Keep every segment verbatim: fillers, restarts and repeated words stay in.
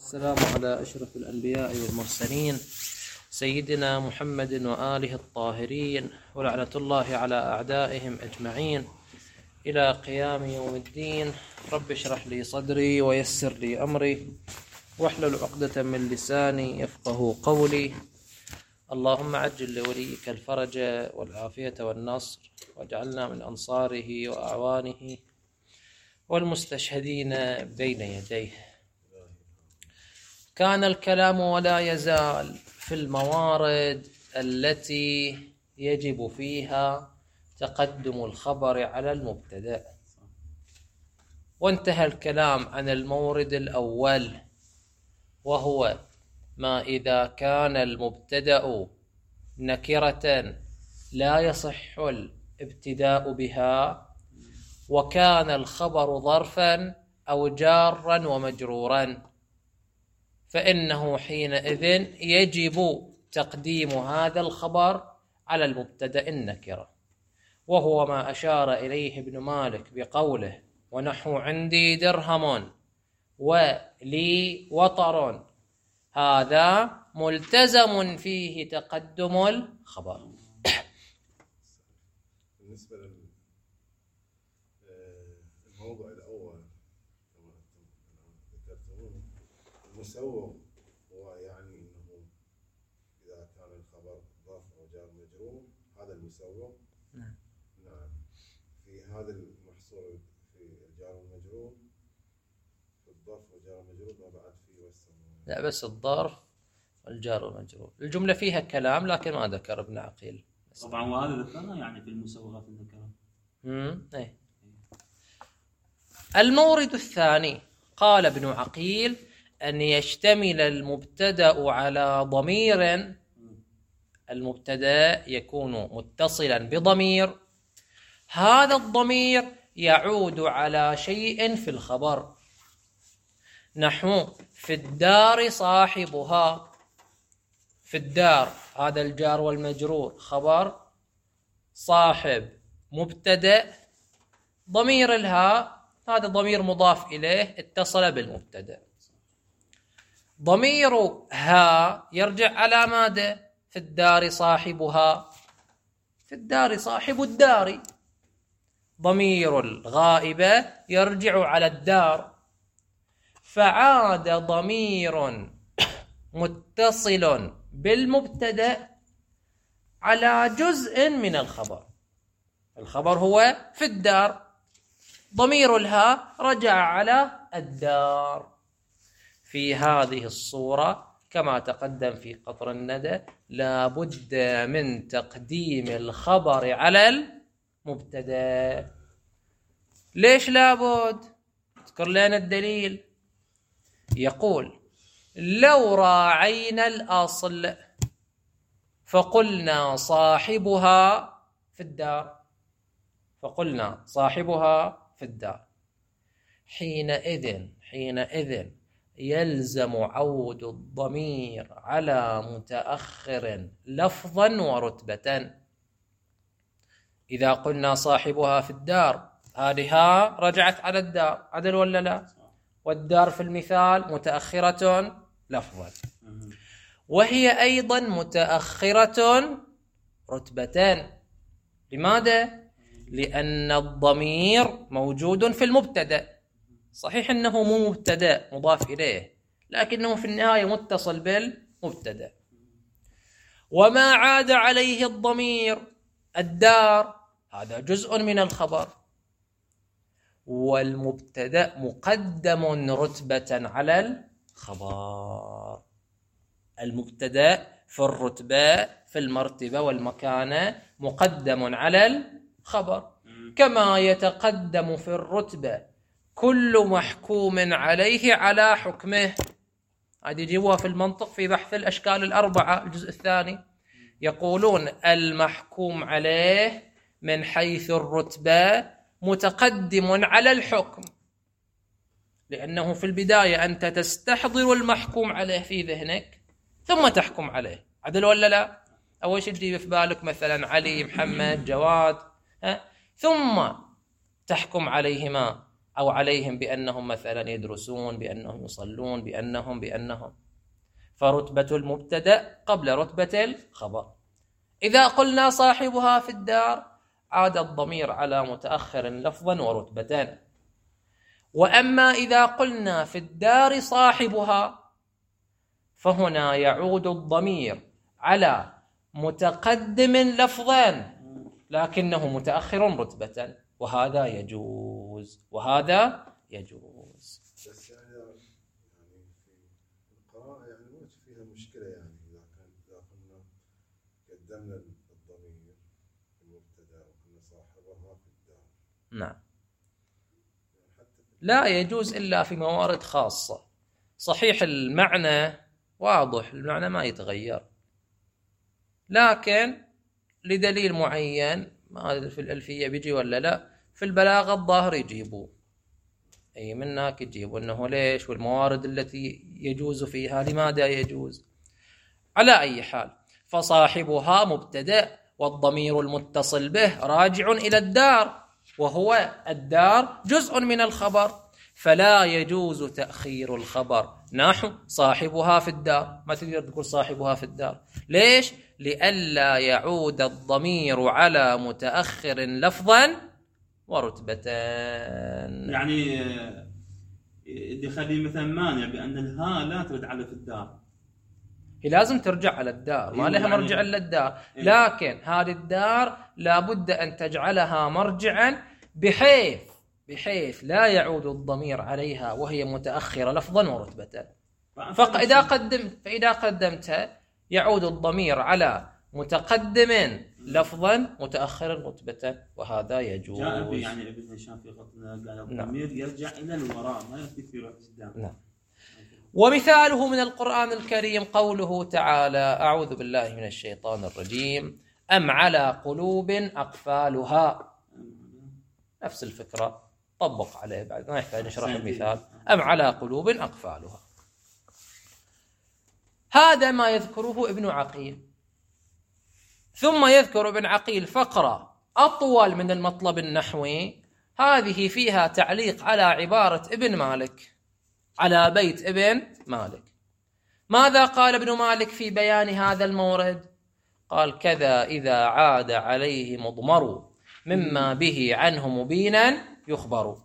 السلام على أشرف الأنبياء والمرسلين سيدنا محمد وآله الطاهرين، ولعنة الله على أعدائهم أجمعين إلى قيام يوم الدين. رب اشرح لي صدري ويسر لي أمري واحلل عقدة من لساني يفقه قولي. اللهم عجل لوليك الفرج والعافية والنصر، واجعلنا من أنصاره وأعوانه والمستشهدين بين يديه. كان الكلام ولا يزال في الموارد التي يجب فيها تقدم الخبر على المبتدأ، وانتهى الكلام عن المورد الأول، وهو ما إذا كان المبتدأ نكرة لا يصح الابتداء بها، وكان الخبر ظرفا أو جارا ومجرورا، فإنه حينئذ يجب تقديم هذا الخبر على المبتدأ النكرة، وهو ما أشار إليه ابن مالك بقوله: ونحو عندي درهم ولي وطر، هذا ملتزم فيه تقدم الخبر. بالنسبة للموضوع الأول كما ذكرتم، المسوغ هو يعني أنه إذا كان الخبر ظرف أو جار مجرور، هذا المسوغ. نعم. نعم. في هذا المحصور في الجار المجرور، في الظرف والجار المجرور ما بعد فيه والسماء. لا، بس الظرف والجار والمجرور الجملة فيها كلام لكن ما ذكر ابن عقيل طبعا، وهذا ذكرنا يعني في المسوغات الذكرى. امم ايه. المورد الثاني قال ابن عقيل أن يشتمل المبتدأ على ضمير، المبتدأ يكون متصلا بضمير، هذا الضمير يعود على شيء في الخبر، نحو في الدار صاحبها. في الدار هذا الجار والمجرور خبر، صاحب مبتدأ، ضمير الهاء هذا ضمير مضاف إليه اتصل بالمبتدأ. ضمير ها يرجع على ماذا؟ في الدار صاحبها، في الدار صاحب الدار. ضمير الغائبة يرجع على الدار، فعاد ضمير متصل بالمبتدأ على جزء من الخبر. الخبر هو في الدار، ضمير الها رجع على الدار. في هذه الصورة كما تقدم في قطر الندى لا بد من تقديم الخبر على المبتدأ. ليش لابد؟ اذكر لنا الدليل. يقول: لو راعينا الأصل فقلنا صاحبها في الدار، فقلنا صاحبها في الدار، حينئذ حينئذ يلزم عود الضمير على متأخر لفظا ورتبة. إذا قلنا صاحبها في الدار، هذه رجعت على الدار، عدل ولا لا؟ والدار في المثال متأخرة لفظا، وهي أيضا متأخرة رتبة. لماذا؟ لأن الضمير موجود في المبتدأ، صحيح أنه مو مبتدأ مضاف إليه، لكنه في النهاية متصل بالمبتدأ. وما عاد عليه الضمير الدار هذا جزء من الخبر، والمبتدأ مقدم رتبة على الخبر. المبتدأ في الرتبة في المرتبة والمكانة مقدم على الخبر، كما يتقدم في الرتبة كل محكوم عليه على حكمه. هذه يجيبوها في المنطق في بحث الأشكال الأربعة الجزء الثاني، يقولون المحكوم عليه من حيث الرتبة متقدم على الحكم، لأنه في البداية أنت تستحضر المحكوم عليه في ذهنك ثم تحكم عليه، عدل ولا لا؟ أول شيء تجيب في بالك مثلا علي، محمد، جواد، ها؟ ثم تحكم عليهما أو عليهم بأنهم مثلا يدرسون، بأنهم يصلون، بأنهم بأنهم فرتبة المبتدأ قبل رتبة الخبر. إذا قلنا صاحبها في الدار عاد الضمير على متأخر لفظا ورتبة. وأما إذا قلنا في الدار صاحبها فهنا يعود الضمير على متقدم لفظا لكنه متأخر رتبة، وهذا يجوز وهذا يجوز. بس يعني يعني في القراءة يعني ما فيها مشكلة، يعني إذا كان إذا كنا قدمنا الضمير في المبتدأ وكنا صاحبها في الدار. نعم. لا يجوز إلا في موارد خاصة. صحيح المعنى واضح، المعنى ما يتغير، لكن لدليل معين، ما أدري في الألفية بيجي ولا لا، في البلاغة الظاهر يجيبوا، أي منك يجيبوا أنه ليش، والموارد التي يجوز فيها لماذا يجوز. على أي حال فصاحبها مبتدأ والضمير المتصل به راجع إلى الدار، وهو الدار جزء من الخبر، فلا يجوز تأخير الخبر نحو صاحبها في الدار. ما تقدر تقول صاحبها في الدار، ليش؟ لئلا يعود الضمير على متأخر لفظا ورتبة. يعني اللي يخلي مثلا مانع بأن الهاء لا ترد على في الدار، هي لازم ترجع على الدار، ما لها يعني مرجع إلا الدار، إيه؟ لكن هذه الدار لابد أن تجعلها مرجعا بحيث بحيث لا يعود الضمير عليها وهي متأخرة لفظا ورتبة. فإذا قدمت فإذا قدمتها يعود الضمير على متقدم لفظا متأخر رتبة، وهذا يجوز. جاء يعني ابن هشام في خطنا قال الضمير نعم. يرجع إلى الوراء ما يثبت في روح قدام. نعم. ومثاله من القرآن الكريم قوله تعالى: أعوذ بالله من الشيطان الرجيم، أم على قلوب أقفالها. نفس الفكرة، طبق عليه بعد، ما يحتاج نشرح المثال. أم على قلوب أقفالها، هذا ما يذكره ابن عقيل. ثم يذكر ابن عقيل فقرة أطول من المطلب النحوي، هذه فيها تعليق على عبارة ابن مالك، على بيت ابن مالك. ماذا قال ابن مالك في بيان هذا المورد؟ قال: كذا إذا عاد عليه مضمر مما به عنه مبينا يخبر.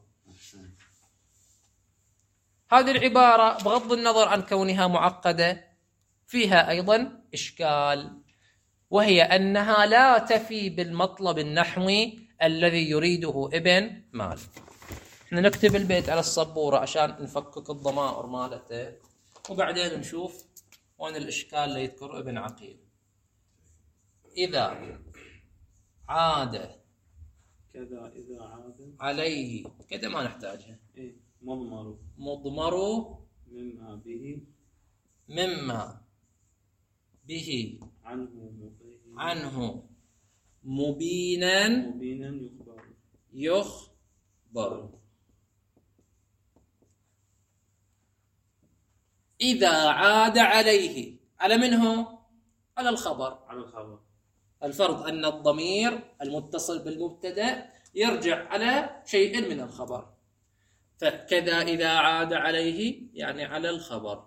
هذه العبارة بغض النظر عن كونها معقدة فيها أيضا إشكال، وهي أنها لا تفي بالمطلب النحوي الذي يريده ابن مالك. احنا نكتب البيت على السبورة عشان نفكك الضمائر مالته، وبعدين نشوف وين الإشكال اللي يذكر ابن عقيل. إذا عاد كذا إذا عاد عليه، كذا ما نحتاجها. إيه؟ مضمر مضمر مما به مما به عنه مبين عنه مبينا مبينا يخبر يخبر. إذا عاد عليه، على منه؟ على الخبر. على الخبر. الفرض أن الضمير المتصل بالمبتدأ يرجع على شيء من الخبر، فكذا إذا عاد عليه يعني على الخبر.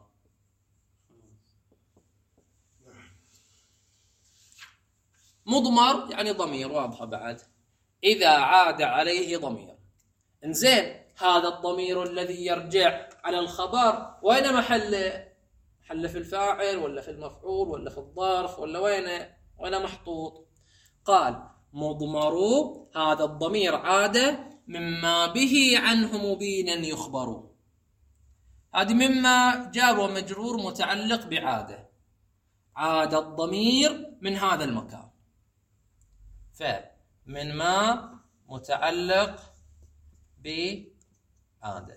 مضمر يعني ضمير، واضحة بعد. إذا عاد عليه ضمير، انزين هذا الضمير الذي يرجع على الخبر وين محله؟ محله في الفاعل ولا في المفعول ولا في الظرف ولا وين وين محطوط؟ قال: مضمر هذا الضمير عاد مما به عنه مبينا يخبر. هذه مما جار ومجرور متعلق بعاده، عاد الضمير من هذا المكان، فمن ما متعلق بعاده،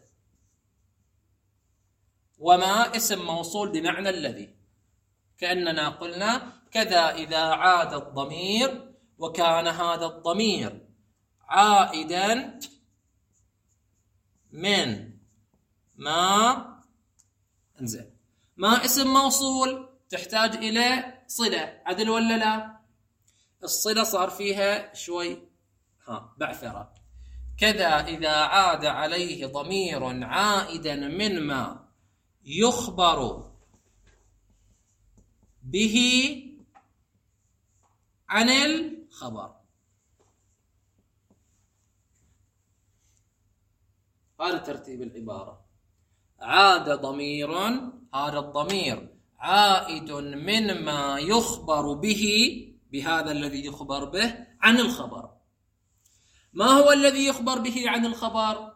وما اسم موصول بمعنى الذي، كأننا قلنا كذا إذا عاد الضمير، وكان هذا الضمير عائدا من ما. انزين، ما اسم موصول تحتاج إلى صلة، عدل ولا لا؟ الصلة صار فيها شوي ها بعثرة. كذا إذا عاد عليه ضمير عائدا من ما يخبر به عن الخبر. هذا ترتيب العبارة. عاد ضمير، هذا الضمير عائد من ما يخبر به، بهذا الذي يخبر به عن الخبر. ما هو الذي يخبر به عن الخبر؟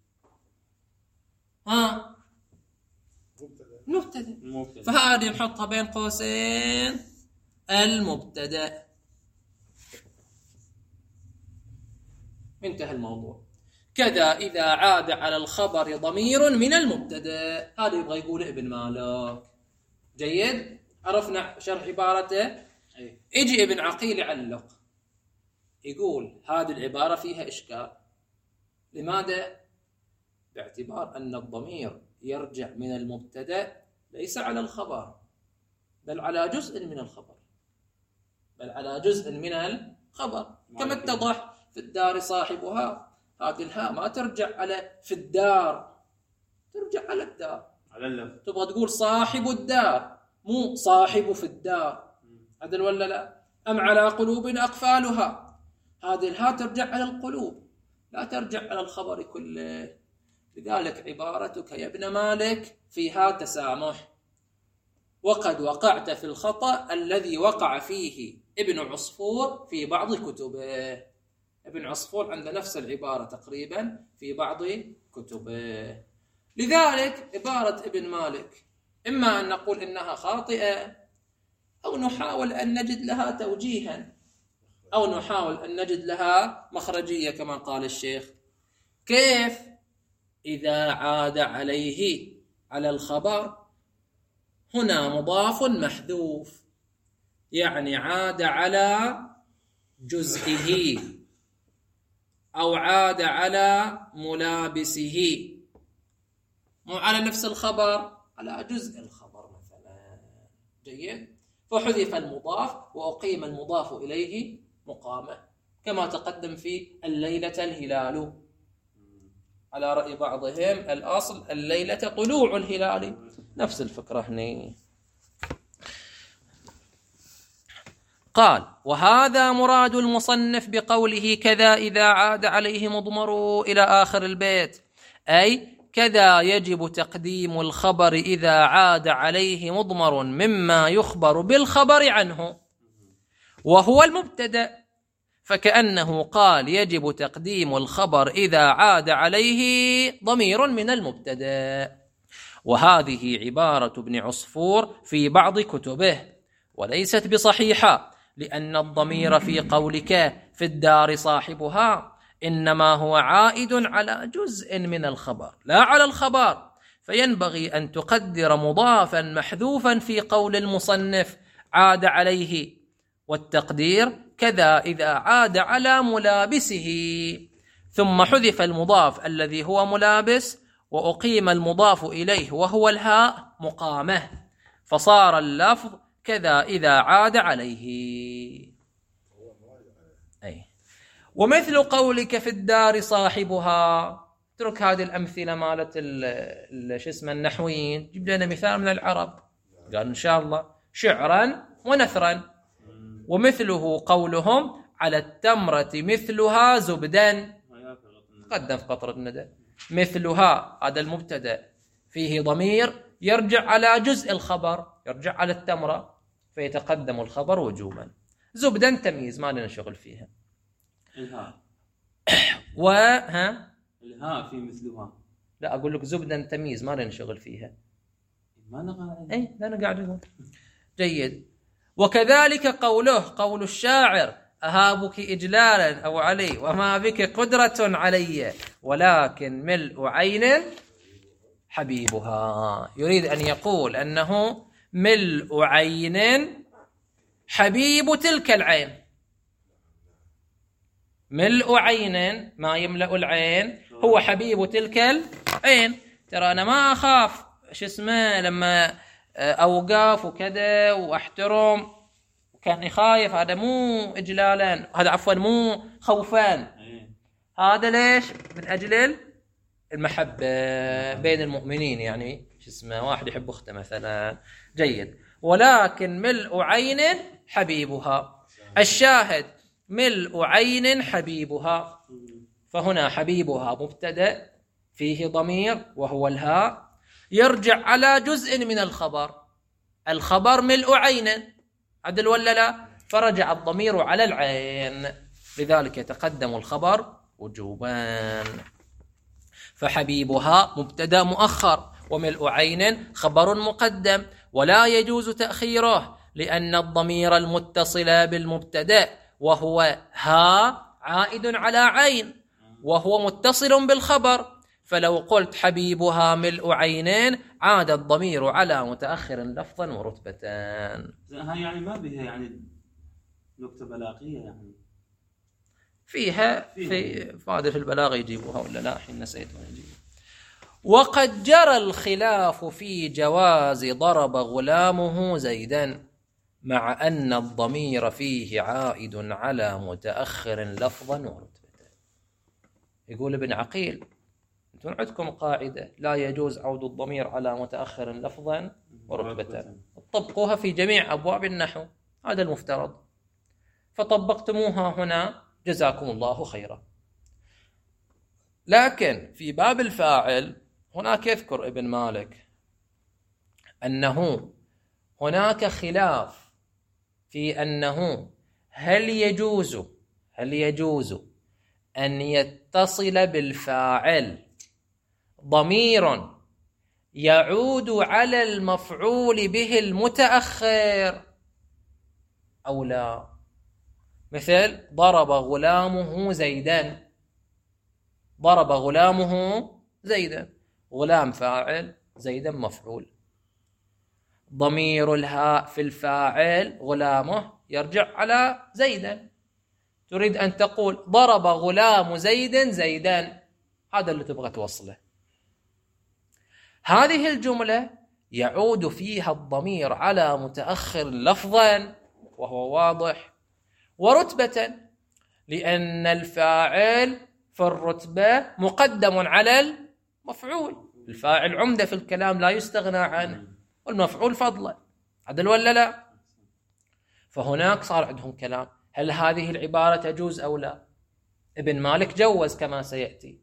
ها؟ مبتدأ. فهذه نحطها بين قوسين المبتدأ. انتهى الموضوع. كذا إذا عاد على الخبر ضمير من المبتدأ. هذا يبغى يقول ابن مالك. جيد؟ عرفنا شرح عبارته. يجي ابن عقيل يعلق يقول هذه العبارة فيها إشكال. لماذا؟ باعتبار أن الضمير يرجع من المبتدأ ليس على الخبر، بل على جزء من الخبر، بل على جزء من الخبر. كما اتضح في الدار صاحبها، هذه الهاء ما ترجع على في الدار، ترجع على الدار، على اللفظ. تبغى تقول صاحب الدار، مو صاحب في الدار. عدل ولا لا؟ أم على قلوب أقفالها، هذه الهاء ترجع على القلوب، لا ترجع على الخبر كله. لذلك عبارتك يا ابن مالك فيها تسامح. وقد وقعت في الخطأ الذي وقع فيه ابن عصفور في بعض كتبه. ابن عصفور عنده نفس العبارة تقريبا في بعض كتبه. لذلك عبارة ابن مالك إما أن نقول إنها خاطئة، أو نحاول أن نجد لها توجيها، أو نحاول أن نجد لها مخرجية كما قال الشيخ. كيف؟ إذا عاد عليه على الخبر، هنا مضاف محذوف، يعني عاد على جزئه أو عاد على ملابسه، مو على نفس الخبر، على جزء الخبر مثلا. جيد؟ فحذف المضاف وأقيم المضاف إليه مقامه، كما تقدم في الليلة الهلال. على رأي بعضهم الأصل الليلة طلوع الهلال، نفس الفكرة هنا. قال: وهذا مراد المصنف بقوله كذا إذا عاد عليه مضمر إلى آخر البيت، أي كذا يجب تقديم الخبر إذا عاد عليه مضمر مما يخبر بالخبر عنه وهو المبتدأ، فكأنه قال يجب تقديم الخبر إذا عاد عليه ضمير من المبتدأ. وهذه عبارة ابن عصفور في بعض كتبه، وليست بصحيحة، لأن الضمير في قولك في الدار صاحبها إنما هو عائد على جزء من الخبر لا على الخبر، فينبغي أن تقدر مضافا محذوفا في قول المصنف عاد عليه، والتقدير كذا إذا عاد على ملابسه، ثم حذف المضاف الذي هو ملابس وأقيم المضاف إليه وهو الهاء مقامه، فصار اللفظ كذا إذا عاد عليه. أي. ومثل قولك في الدار صاحبها، اترك هذه الأمثلة مالت شو اسمه النحويين، جيب لنا مثال من العرب. قال إن شاء الله شعرا ونثرا. ومثله قولهم على التمرة مثلها زبدا، قدم في قطر الندى. مثلها هذا المبتدأ فيه ضمير يرجع على جزء الخبر، يرجع على التمرة، فيتقدم الخبر وجوبا. زبدا تمييز ما لنا شغل فيها. الهاء وها الهاء في مثلها، لا أقول لك زبدا تمييز ما لنا شغل فيها. ما نقع أي لا أنا قاعد أقول. جيد. وكذلك قوله قول الشاعر أهابك إجلالا أو علي وما بك قدرة علي ولكن ملء عين حبيبها، يريد أن يقول أنه ملء عين حبيب تلك العين. ملء عين ما يملأ العين هو حبيب تلك العين. ترى أنا ما أخاف شو اسمه لما أوقاف وكذا وأحترم، وكان خايف، هذا مو إجلالا، هذا عفوا مو خوفان، هذا ليش؟ من أجل المحبة بين المؤمنين، يعني شو اسمه، واحد يحب أخته مثلا، جيد. ولكن ملء عين حبيبها، الشاهد ملء عين حبيبها، فهنا حبيبها مبتدأ فيه ضمير وهو الهاء، يرجع على جزء من الخبر، الخبر ملء عين، عدل ولا لا؟ فرجع الضمير على العين، لذلك يتقدم الخبر وجوبا. فحبيبها مبتدأ مؤخر، وملء عين خبر مقدم، ولا يجوز تأخيره، لأن الضمير المتصل بالمبتدأ وهو ها عائد على عين، وهو متصل بالخبر، فلو قلت حبيبها ملء عينين عاد الضمير على متأخر لفظا ورتبة. هاي يعني ما بها يعني نكتة بلاغية يعني فيها في فاضل في البلاغ يجيبوها ولا لا؟ حين نسيت ونجيب. وقد جرى الخلاف في جواز ضرب غلامه زيدا، مع أن الضمير فيه عائد على متأخر لفظا ورتبة. يقول ابن عقيل انتم عندكم قاعدة لا يجوز عود الضمير على متأخر لفظا ورتبة، طبقوها في جميع أبواب النحو، هذا المفترض، فطبقتموها هنا جزاكم الله خيرا. لكن في باب الفاعل هناك يذكر ابن مالك أنه هناك خلاف في أنه هل يجوز هل يجوز أن يتصل بالفاعل ضمير يعود على المفعول به المتأخر أو لا؟ مثل ضرب غلامه زيدا، ضرب غلامه زيدا، غلام فاعل زيدا مفعول، ضمير الهاء في الفاعل غلامه يرجع على زيدا، تريد أن تقول ضرب غلام زيد زيدا، هذا اللي تبغى توصله. هذه الجملة يعود فيها الضمير على متأخر لفظا وهو واضح، ورتبة لأن الفاعل في الرتبة مقدم على المفعول، الفاعل عمدة في الكلام لا يستغنى عنه، والمفعول فضلا، عدل ولا لا؟ فهناك صار عندهم كلام، هل هذه العبارة تجوز أو لا؟ ابن مالك جوز كما سيأتي،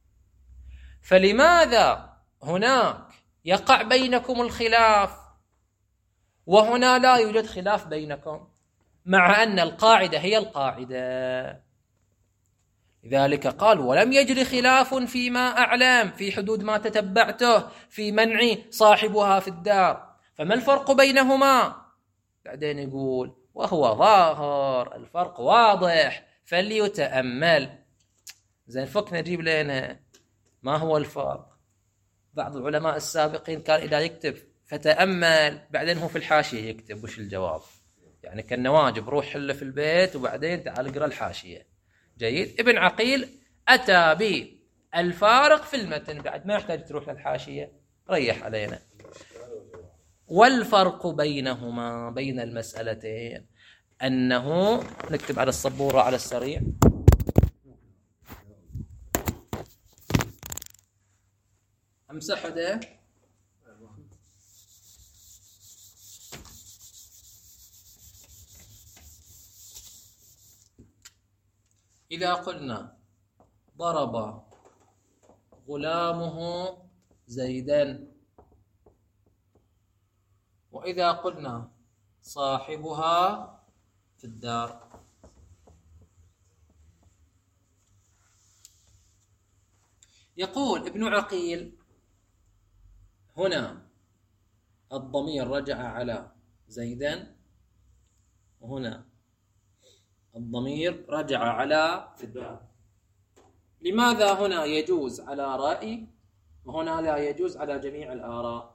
فلماذا هناك يقع بينكم الخلاف وهنا لا يوجد خلاف بينكم، مع أن القاعدة هي القاعدة؟ لذلك قال ولم يجري خلاف فيما أعلم في حدود ما تتبعته في منع صاحبها في الدار، فما الفرق بينهما؟ بعدين يقول وهو ظاهر، الفرق واضح فليتأمل. زين فك نجيب لنا ما هو الفرق. بعض العلماء السابقين كان إذا يكتب فتأمل بعدين هو في الحاشية يكتب وش الجواب، يعني كالنواجب روح حله في البيت وبعدين تعال اقرأ الحاشية. جيد. ابن عقيل أتى بالفارق في المتن، بعد ما يحتاج تروح للحاشية، ريح علينا. والفرق بينهما بين المسألتين أنه نكتب على السبورة على السريع. أمسح ده. إذا قلنا ضرب غلامه زيدا، وإذا قلنا صاحبها في الدار، يقول ابن عقيل هنا الضمير رجع على زيدا، وهنا الضمير رجع على في الدار. لماذا هنا يجوز على رأي وهنا لا يجوز على جميع الآراء؟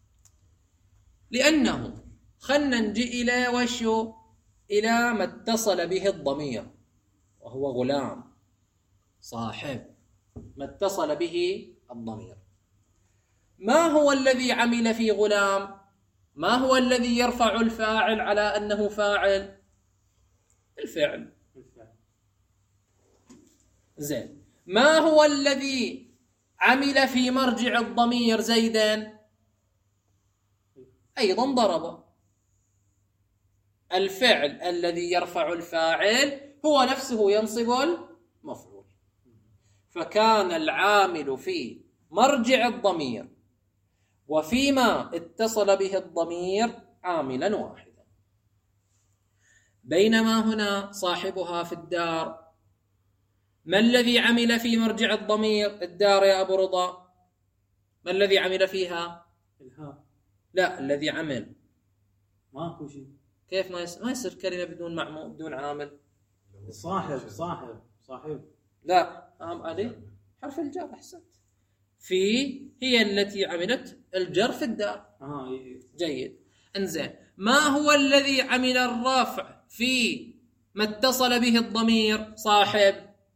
لأنه خلنا نجي إلى وشو إلى ما اتصل به الضمير وهو غلام صاحب، ما اتصل به الضمير. ما هو الذي عمل في غلام؟ ما هو الذي يرفع الفاعل على أنه فاعل؟ الفعل. زين. ما هو الذي عمل في مرجع الضمير زيدا؟ أيضا ضرب. الفعل الذي يرفع الفاعل هو نفسه ينصب المفعول، فكان العامل في مرجع الضمير وفيما اتصل به الضمير عاملا واحدا. بينما هنا صاحبها في الدار، ما الذي عمل في مرجع الضمير؟ الدار يا أبو رضا، ما الذي عمل فيها؟ الهاء. لا، الذي عمل ماكو شيء. كيف ما يصير؟ ما يصير كلمة بدون معمول بدون عامل. صاحب صاحب صاحب لا، عام علي حرف الجر. أحسنت. في هي التي عملت الجر في الدار. آه إيه. جيد. انزين، ما هو الذي عمل الرفع في ما اتصل به الضمير؟ صاحب.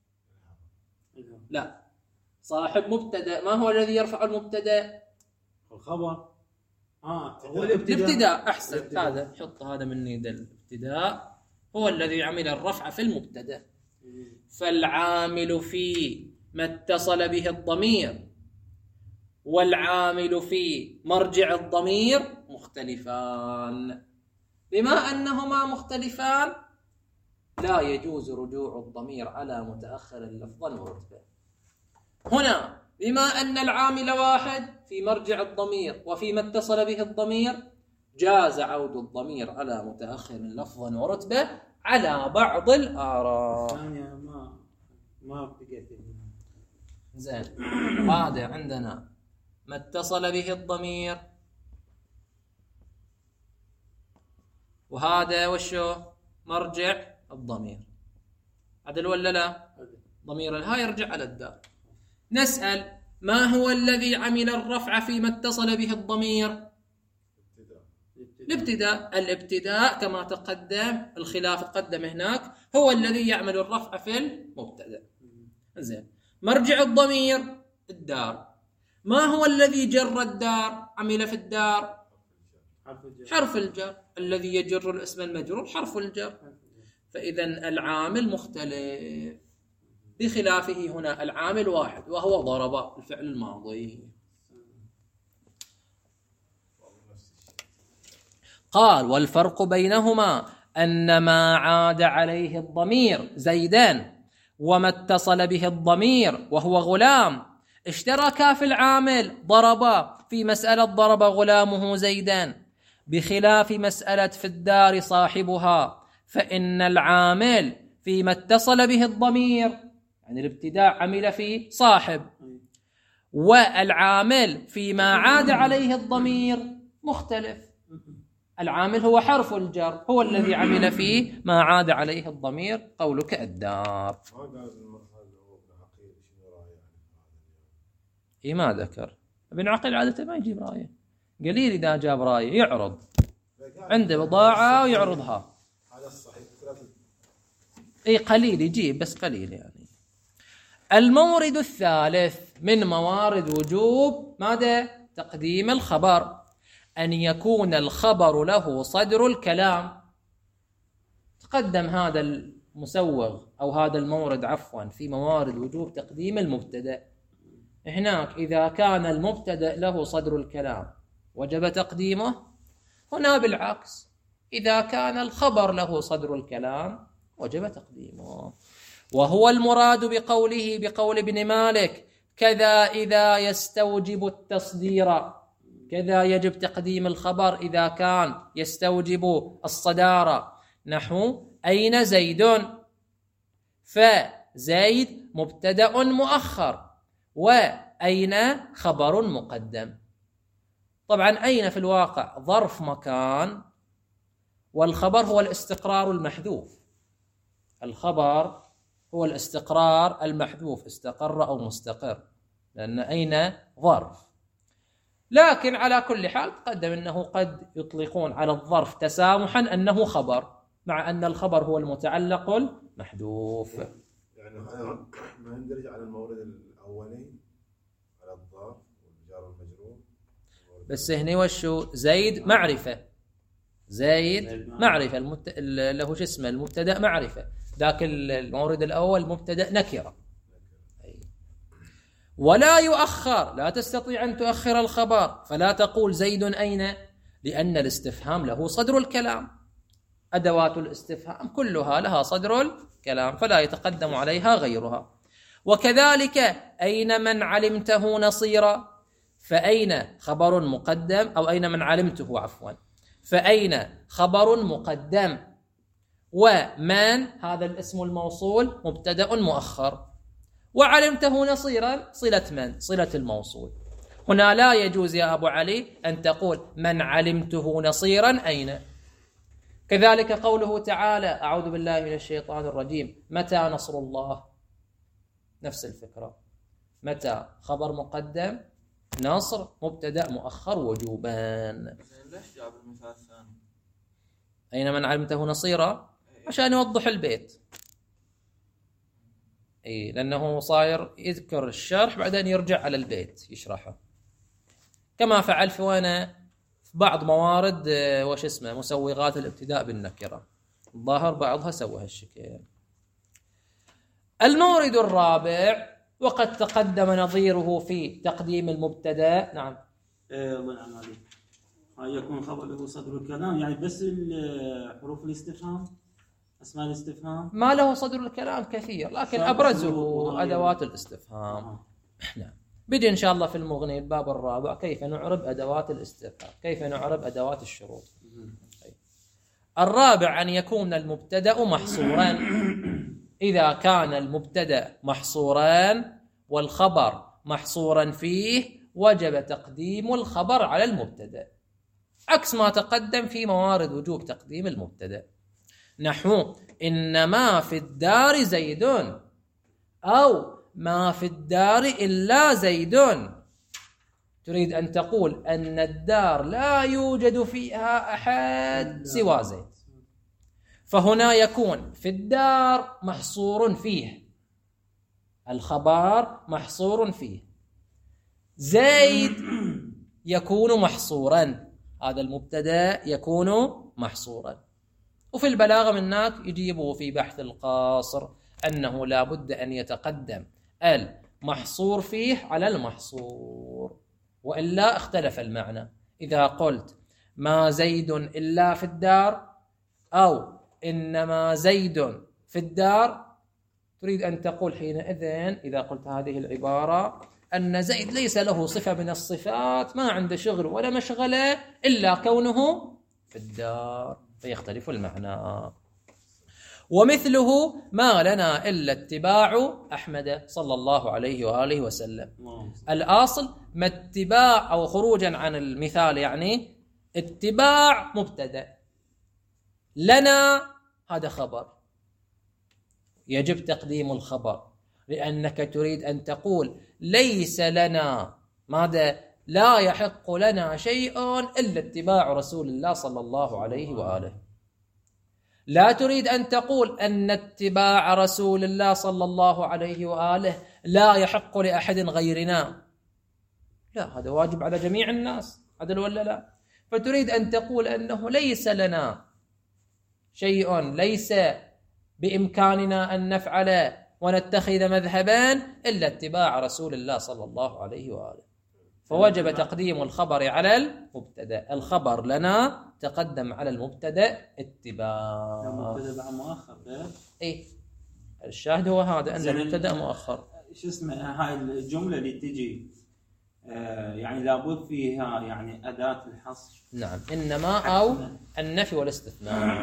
لا، صاحب مبتدأ. ما هو الذي يرفع المبتدأ؟ الخبر. آه هو الابتداء. الابتداء. أحسنت. هذا حط هذا من يد الابتداء هو الذي عمل الرفع في المبتدأ. فالعامل في ما اتصل به الضمير والعامل في مرجع الضمير مختلفان. بما أنهما مختلفان لا يجوز رجوع الضمير على متأخر لفظا ورتبة. هنا بما أن العامل واحد في مرجع الضمير وفيما اتصل به الضمير جاز عود الضمير على متأخر لفظا ورتبة على بعض الآراء. ثانية ما ما بقيت. زين، هذا عندنا ما اتصل به الضمير، وهذا وشو؟ مرجع الضمير. عدل ولا لا؟ ضمير الها يرجع على الدار. نسأل ما هو الذي عمل الرفع فيما اتصل به الضمير؟ الابتداء. الابتداء كما تقدم، الخلاف تقدم هناك، هو الذي يعمل الرفع في المبتدأ. زين، مرجع الضمير الدار. ما هو الذي جر الدار؟ عمل في الدار حرف الجر الذي يجر الاسم المجرور حرف الجر. فإذا العامل مختلف، بخلافه هنا العامل واحد وهو ضرب الفعل الماضي. قال والفرق بينهما أن ما عاد عليه الضمير زيدان وما اتصل به الضمير وهو غلام اشتركا في العامل ضربا في مسألة ضرب غلامه زيدان، بخلاف مسألة في الدار صاحبها، فإن العامل فيما اتصل به الضمير يعني الابتداء عمل فيه صاحب، والعامل فيما عاد عليه الضمير مختلف. العامل هو حرف الجر، هو الذي عمل فيه ما عاد عليه الضمير. قولك الدار. إيه ما ذكر ابن عقيل، عادة ما يجيب راية، قليل إذا جاب راية يعرض عنده بضاعة ويعرضها. إيه قليل يجيب، بس قليل يعني. المورد الثالث من موارد وجوب ماذا؟ تقديم الخبر، أن يكون الخبر له صدر الكلام. تقدم هذا المسوغ أو هذا المورد عفوا في موارد وجوب تقديم المبتدأ. هناك إذا كان المبتدأ له صدر الكلام وجب تقديمه، هنا بالعكس إذا كان الخبر له صدر الكلام وجب تقديمه. وهو المراد بقوله بقول ابن مالك كذا إذا يستوجب التصدير، كذا يجب تقديم الخبر إذا كان يستوجب الصدارة. نحو أين زيد؟ فزيد مبتدأ مؤخر وأين خبر مقدم. طبعا أين في الواقع ظرف مكان، والخبر هو الاستقرار المحذوف. الخبر هو الاستقرار المحذوف، استقر أو مستقر، لأن أين ظرف. لكن على كل حال تقدم أنه قد يطلقون على الظرف تسامحا أنه خبر، مع أن الخبر هو المتعلق المحذوف. يعني ما يندرج على المورد الأولي على الظرف والجار والمجرور. بس هنا وشو؟ زيد معرفة، زيد معرفة المت... له شو اسمه المبتدأ معرفة، ذاك المورد الأول مبتدأ نكرة. أي. ولا يؤخر، لا تستطيع أن تؤخر الخبر، فلا تقول زيد أين، لأن الاستفهام له صدر الكلام. أدوات الاستفهام كلها لها صدر الكلام، فلا يتقدم عليها غيرها. وكذلك أين من علمته نصيرا، فأين خبر مقدم، أو أين من علمته عفوا، فأين خبر مقدم، ومن هذا الاسم الموصول مبتدأ مؤخر، وعلمته نصيرا صلة من، صلة الموصول. هنا لا يجوز يا أبو علي أن تقول من علمته نصيرا أين. كذلك قوله تعالى أعوذ بالله من الشيطان الرجيم متى نصر الله، نفس الفكرة، متى خبر مقدم، نصر مبتدأ مؤخر وجوبا. ليش جاب المثال الثاني أين من علمته نصيرا؟ عشان يوضح البيت، اي لانه صاير يذكر الشرح بعدين يرجع على البيت يشرحه، كما فعل في وانا في بعض موارد وش اسمه مسوغات الابتداء بالنكره، الظاهر بعضها سوى هالشكل. المورد الرابع وقد تقدم نظيره في تقديم المبتدا. نعم ايه الله ينعم عليك. هاي يكون خبر له صدر الكلام، يعني بس حروف الاستفهام، اسماء الاستفهام ما له صدر الكلام كثير، لكن ابرزه ادوات الاستفهام. آه. نعم بدي ان شاء الله في المغني الباب الرابع كيف نعرب ادوات الاستفهام، كيف نعرب ادوات الشروط. الرابع ان يكون المبتدا محصورا، اذا كان المبتدا محصورا والخبر محصورا فيه وجب تقديم الخبر على المبتدا، عكس ما تقدم في موارد وجوب تقديم المبتدا، نحو إنما في الدار زيد، أو ما في الدار إلا زيد. تريد أن تقول أن الدار لا يوجد فيها أحد سوى زيد، فهنا يكون في الدار محصور فيه، الخبر محصور فيه، زيد يكون محصورا، هذا المبتدا يكون محصورا. وفي البلاغة من هناك يجيبه في بحث القاصر أنه لا بد أن يتقدم المحصور فيه على المحصور، وإلا اختلف المعنى. إذا قلت ما زيد إلا في الدار، أو إنما زيد في الدار، تريد أن تقول حينئذ إذا قلت هذه العبارة أن زيد ليس له صفة من الصفات، ما عنده شغل ولا مشغلة إلا كونه في الدار، فيختلف المعنى. ومثله ما لنا إلا اتباع أحمد صلى الله عليه وآله وسلم. الأصل ما اتباع أو خروجا عن المثال، يعني اتباع مبتدأ، لنا هذا خبر، يجب تقديم الخبر، لأنك تريد أن تقول ليس لنا ماذا، لا يحق لنا شيء إلا اتباع رسول الله صلى الله عليه وآله. لا تريد أن تقول أن اتباع رسول الله صلى الله عليه وآله لا يحق لأحد غيرنا، لا، هذا واجب على جميع الناس، عدل ولا لا؟ فتريد أن تقول أنه ليس لنا شيء، ليس بإمكاننا أن نفعل ونتخذ مذهبا إلا اتباع رسول الله صلى الله عليه وآله، فوجب تقديم الخبر على المبتدا. الخبر لنا تقدم على المبتدا اتباع. المبتدا مؤخر اي الشاهد هو هذا ان المبتدا مؤخر. شو اسمه هاي الجمله اللي تجي آه يعني لابد فيها يعني اداه الحصر. نعم، انما او النفي والاستثناء.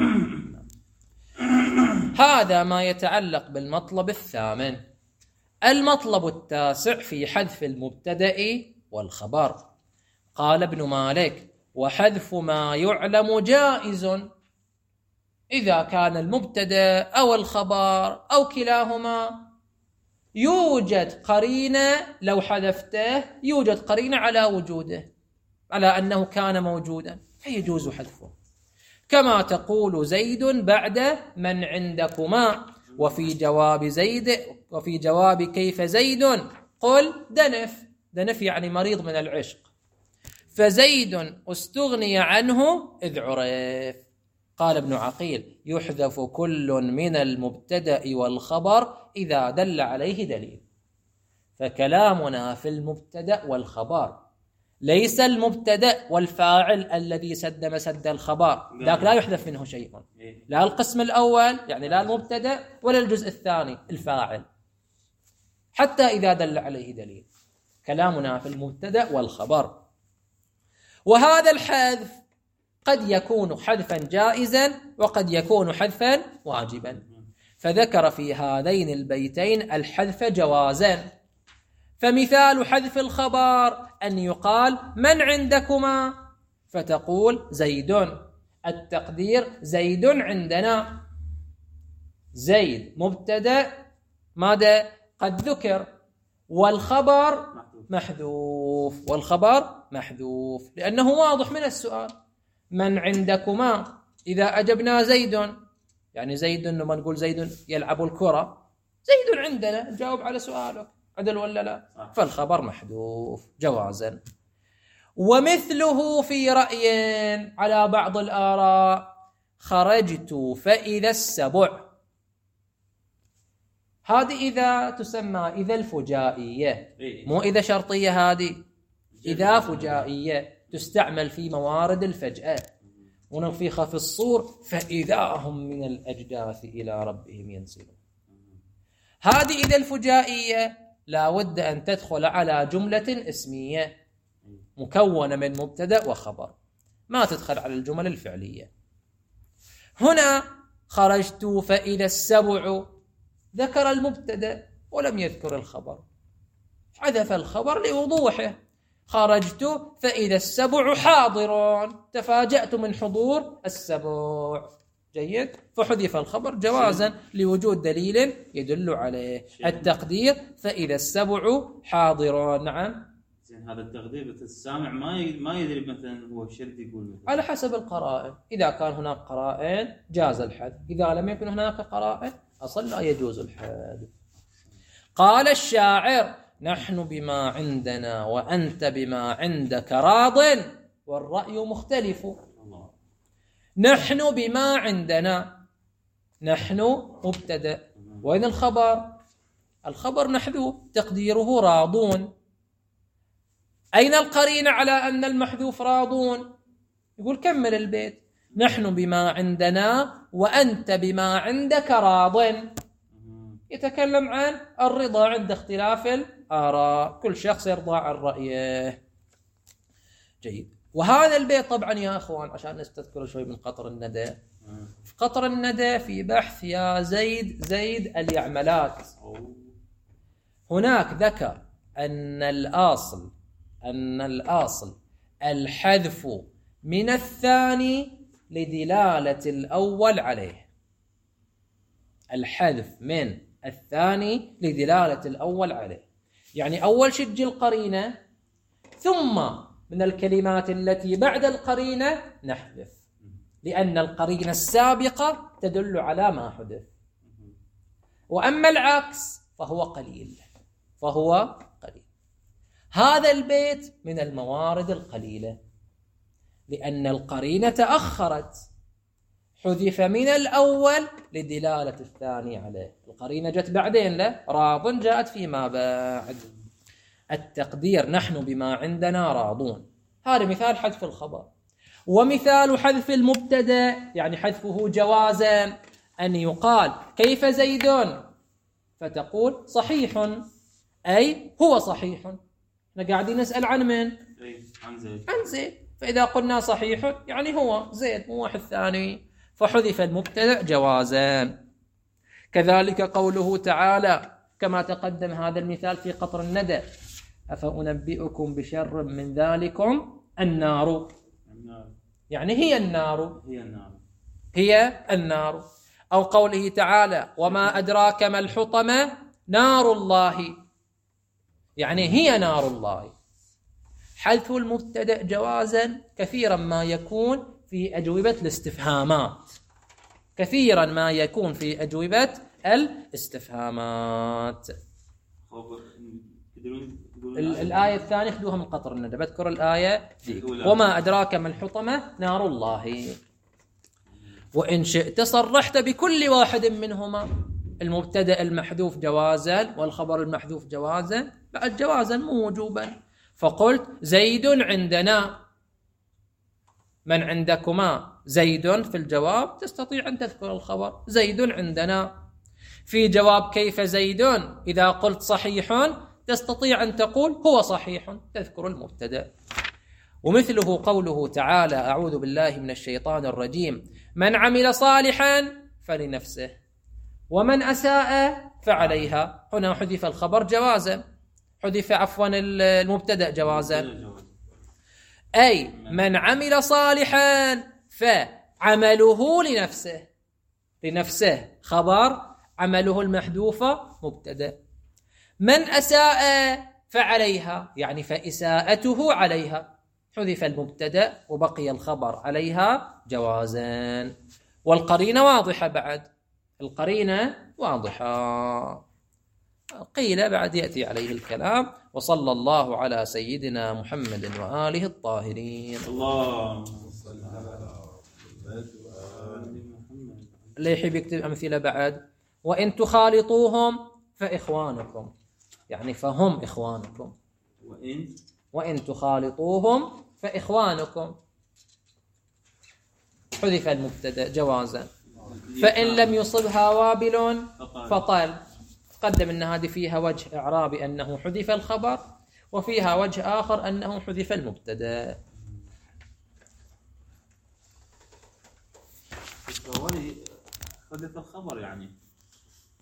هذا ما يتعلق بالمطلب الثامن. المطلب التاسع في حذف المبتدا والخبر. قال ابن مالك وحذف ما يعلم جائز إذا كان المبتدا أو الخبر أو كلاهما يوجد قرينة، لو حذفته يوجد قرينة على وجوده، على أنه كان موجودا، فيجوز حذفه، كما تقول زيد بعد من عندكما، وفي جواب زيد وفي جواب كيف زيد قل دنف. دنف يعني مريض من العشق، فزيد استغني عنه إذ عرف. قال ابن عقيل يحذف كل من المبتدأ والخبر إذا دل عليه دليل. فكلامنا في المبتدأ والخبر، ليس المبتدأ والفاعل الذي سد مسد الخبر، ذاك لا يحذف منه شيء، لا القسم الأول يعني لا المبتدأ ولا الجزء الثاني الفاعل، حتى إذا دل عليه دليل. كلامنا في المبتدأ والخبر. وهذا الحذف قد يكون حذفا جائزا وقد يكون حذفا واجبا، فذكر في هذين البيتين الحذف جوازا. فمثال حذف الخبر أن يقال من عندكما، فتقول زيد، التقدير زيد عندنا. زيد مبتدأ ماذا قد ذكر، والخبر محذوف، والخبر محذوف لأنه واضح من السؤال. من عندكما إذا أجبنا زيد، يعني زيد لما نقول زيد يلعب الكرة، زيد عندنا، جاوب على سؤالك عدل ولا لا، فالخبر محذوف جوازا. ومثله في رأي على بعض الآراء خرجت فإذا السبع، هذه إذا تسمى إذا الفجائية، مو إذا شرطية، هذه إذا فجائية تستعمل في موارد الفجأة. ونفخ في الصور فإذا هم من الأجداث إلى ربهم ينسلون. هذه إذا الفجائية لا ود أن تدخل على جملة اسمية مكونة من مبتدأ وخبر، ما تدخل على الجمل الفعلية. هنا خرجت فإذا السبع ذكر المبتدأ ولم يذكر الخبر، حذف الخبر لوضوحه. خرجت فإذا السبع حاضر، تفاجأت من حضور السبع، جيد، فحذف الخبر جوازا لوجود دليل يدل عليه. التقدير فإذا السبع حاضر. نعم، زين، هذا التقدير السامع ما ما يدري مثلا هو شرط يقول مثلا. على حسب القرائن، إذا كان هناك قرائن جاز الحذف، إذا لم يكن هناك قرائن أصلا لا يجوز الحذف. قال الشاعر نحن بما عندنا وأنت بما عندك راض والرأي مختلف. نحن بما عندنا، نحن مبتدأ، وإن الخبر الخبر محذوف تقديره راضون. أين القرينة على أن المحذوف راضون؟ يقول كمل البيت، نحن بما عندنا وأنت بما عندك راض، يتكلم عن الرضا عند اختلاف الآراء، كل شخص يرضى عن رأيه. جيد. وهذا البيت طبعا يا أخوان عشان نستذكر شوي من قطر الندى، في قطر الندى في بحث يا زيد زيد اليعملات، هناك ذكر أن الأصل أن الأصل الحذف من الثاني لدلالة الأول عليه، الحذف من الثاني لدلالة الأول عليه، يعني أول شيء تجي القرينة ثم من الكلمات التي بعد القرينة نحذف، لأن القرينة السابقة تدل على ما حدث. وأما العكس فهو قليل، فهو قليل. هذا البيت من الموارد القليلة، لأن القرينة تأخرت، حذف من الأول لدلالة الثاني عليه، القرينة جت بعدين، لا راض جاءت فيما بعد. التقدير نحن بما عندنا راضون، هذا مثال حذف الخبر. ومثال حذف المبتدأ يعني حذفه جوازا أن يقال كيف زيد، فتقول صحيح، أي هو صحيح. احنا قاعدين نسأل عن من؟ عن زيد. عن زيد، فإذا قلنا صحيح يعني هو زيد مو واحد ثاني، فحذف المبتدأ جوازا. كذلك قوله تعالى كما تقدم هذا المثال في قطر الندى، أفأنبئكم بشر من ذلكم النار، يعني هي النار، هي النار هي النار. أو قوله تعالى وما أدراك ما الحطمة نار الله، يعني هي نار الله. حذف المبتدأ جوازا كثيرا ما يكون في أجوبة الاستفهامات، كثيرا ما يكون في أجوبة الاستفهامات. الآية الثانية خذوها من قطر الندى، بذكر الآية دي. وما أدراك ما الحطمة نار الله. وإن شئت صرحت بكل واحد منهما، المبتدأ المحذوف جوازا والخبر المحذوف جوازا، بعد جوازا مو وجوبا. فقلت زيد عندنا، من عندكما زيد في الجواب تستطيع أن تذكر الخبر زيد عندنا. في جواب كيف زيد إذا قلت صحيح تستطيع أن تقول هو صحيح، تذكر المبتدأ. ومثله قوله تعالى أعوذ بالله من الشيطان الرجيم من عمل صالحا فلنفسه ومن أساء فعليها. هنا حذف الخبر جوازا، حذف عفوا المبتدأ جوازا، أي من عمل صالحا فعمله لنفسه، لنفسه خبر، عمله المحذوفة مبتدأ. من أساء فعليها يعني فإساءته عليها، حذف المبتدأ وبقي الخبر عليها جوازا. والقرينة واضحة بعد، القرينة واضحة. قيل بعد يأتي عليه الكلام. وصلى الله على سيدنا محمد وآله الطاهرين. الله اللي يحب يكتب أمثلة بعد. وإن تخالطوهم فإخوانكم، يعني فهم إخوانكم. وإن وإن تخالطوهم فإخوانكم، حذف المبتدأ جوازا. فإن لم يصبها وابل فطل. قدم أن هذه فيها وجه إعرابي أنه حذف الخبر، وفيها وجه آخر أنه حذف المبتدأ. الأولي حذف الخبر يعني